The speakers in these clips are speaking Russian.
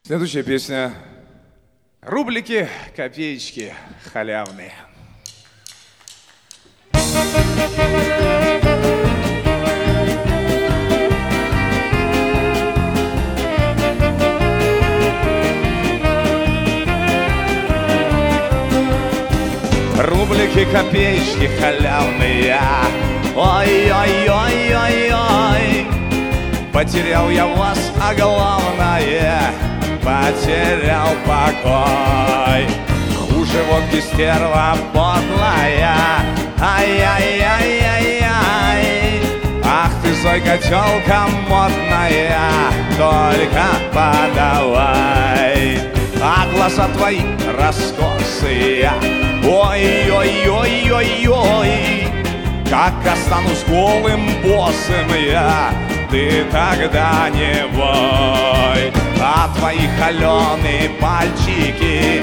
Следующая песня. Рублики, копеечки халявные. Рублики, копеечки халявные. Ой-ой-ой-ой-ой. Потерял я вас, а главное, потерял покой. Хуже водки стерва подлая. Ай-яй-яй-яй-яй. Ах ты, Зойка, тёлка модная, только подавай. А глаза твои раскосые, ой-ой-ой-ой-ой. Как останусь голым боссом я, ты тогда не вой. А твои холёные пальчики,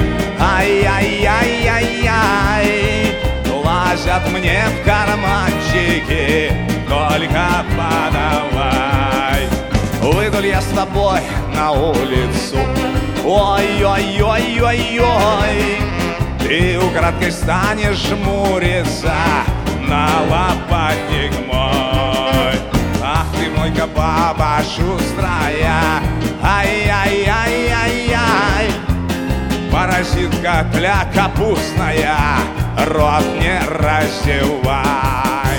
ай-яй-яй-яй-яй, лазят мне в карманчики, только подавай. Выйду ли я с тобой на улицу, ой-ой-ой-ой-ой, ты украдкой станешь жмуриться на лопатник мой. Ах ты, мойка, баба шустрая, ай-яй-яй-яй-яй, паразитка тля капустная, рот не раздевай.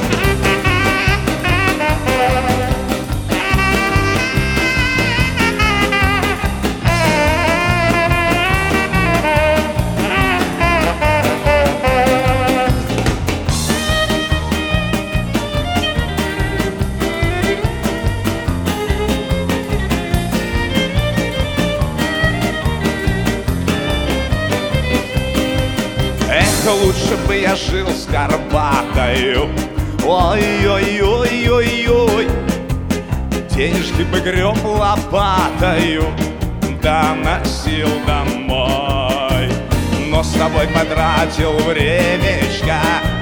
Лучше бы я жил с горбатою, ой-ой-ой-ой-ой, денежки бы греб лопатою, да носил домой. Но с тобой потратил времечко,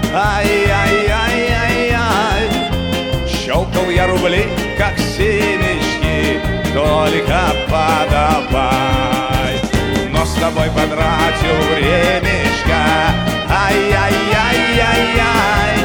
ай-яй-яй-яй-яй, щелкал я рубли, как семечки, только подавай. Но с тобой потратил времечко, ай-яй-яй-яй-яй,